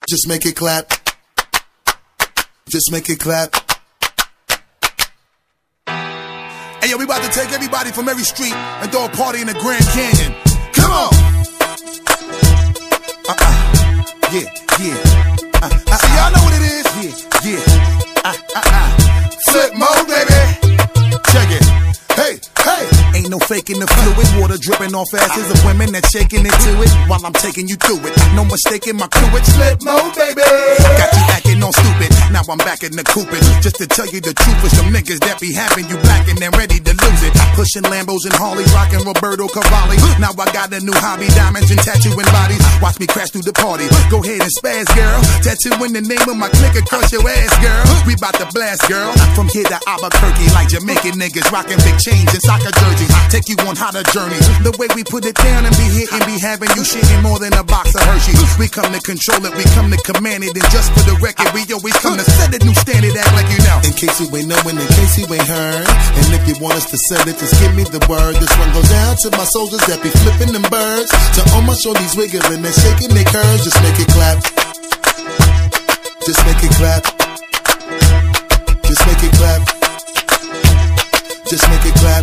Just make it clap. Just make it clap. Hey yo, we about to take everybody from every street and throw a party in the Grand Canyon. Come on. Yeah, yeah. See, y'all know what it is. Yeah, yeah. Flip mode, baby. Check it. Hey, hey. Ain't no faking the fluid. Water dripping off asses of women that's shaking into it while I'm taking you through it. No mistaking my crew, it's flip mode, baby. Got you acting all stupid. Now I'm back in the coopin'. Just to tell you the truth, is some niggas that be having you blackin' and ready to lose it. Pushing Lambos and Harleys, rockin' Roberto Cavalli. Now I got a new hobby, diamonds and tattooing bodies. Watch me crash through the party. Go ahead and spaz, girl. Tattoo in the name of my clique across your ass, girl. We bout to blast, girl. From here to Albuquerque, like Jamaican niggas rockin' big chains and soccer jerseys. Take you on hotter journeys. The way we put it down and be hitting, be having you shitting more than a box of Hershey's. We come to control it, we come to command it. And just for the record, we always come to set a new standard, act like you know. In case you ain't knowing, in case you ain't heard. And if you want us to sell it, just give me the word. This one goes out to my soldiers that be flipping them birds. To all my shorties wiggling and shaking their curves. Just make it clap. Just make it clap. Just make it clap. Just make it clap.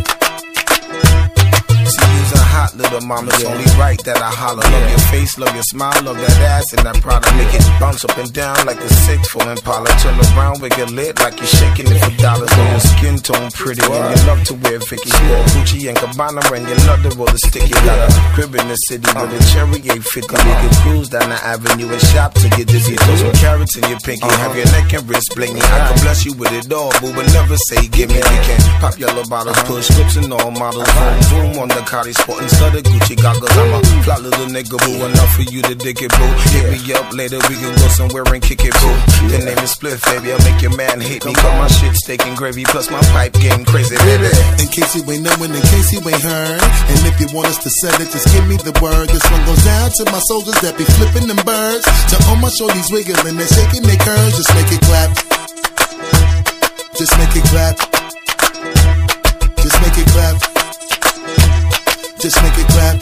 She use a hot little mama, it's only right that I holler. Love your face, love your smile, love that ass and that product. Make it bounce up and down like a 6'4" Impala. Turn around, we get lit like you're shaking it for dollars. On your skin tone pretty and you love to wear Vicky. Gucci and Cabana and you love to roll the sticky. Got a crib in the city with a cherry 850. We can cruise down the avenue and shop till you dizzy. Throw some carrots in your pinky, have your neck and wrist blingy. I can bless you with it all, boo, but never say give me. We can pop yellow bottles, push whips and all models. Boom, boom on the Cardi sporting studded Gucci goggles. I'm a flat little nigga, boo, enough for you to dig it, boo. Hit me up later, we can go somewhere and kick it, boo. The name is Spliff, baby, I'll make your man hit me. Got my shit steak and gravy, plus my pipe game crazy, baby. In case you ain't knowing, in case you ain't heard. And if you want us to sell it, just give me the word. This one goes out to my soldiers that be flipping them birds. To all my shorties wiggling and shaking their curves. Just make it clap. Just make it clap. Just make it clap. Just make it clap.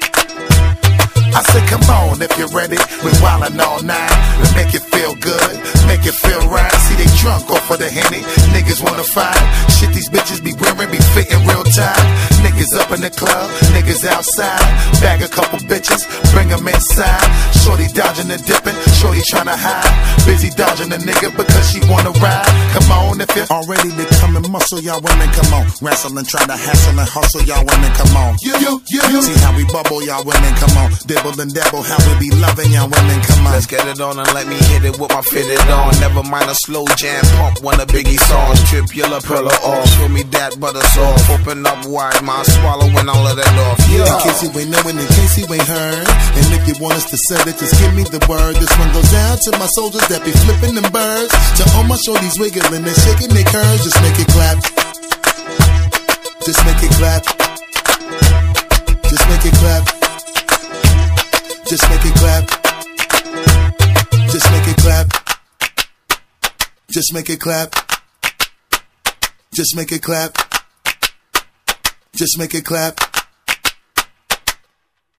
I said, come on, if you're ready, we wildin' all night. We make it feel good, make it feel right. See, they drunk off of the Henny, niggas wanna fight. Shit, these bitches be wearing, be fitting real tight. Niggas up in the club, niggas outside. Bag a couple bitches, bring them inside. Shorty dodging and dipping, shorty tryna hide. Busy dodging a nigga because she wanna ride. Come on, if you're all ready to come and muscle, y'all women, come on. Wrestle and try to hassle and hustle, y'all women, come on. You. See how we bubble, y'all women, come on. Dibble and dabble, how we be loving y'all women, come on. Let's get it on and let me hit it with my fitted on. Never mind a slow jam, pump one of Biggie songs. Trip yellow pearl off, show me that butter sauce. Open up wide, my swallowing all of that off. Yeah. In case you ain't knowing, in case you ain't heard. And if you want us to sell it, just give me the word. This one goes out to my soldiers that be flipping them birds. To all my shorties wiggling and shaking their curves. Just make it clap. Just make it clap. Just make it clap. Just make it clap. Just make it clap. Just make it clap. Just make it clap. Just make it clap.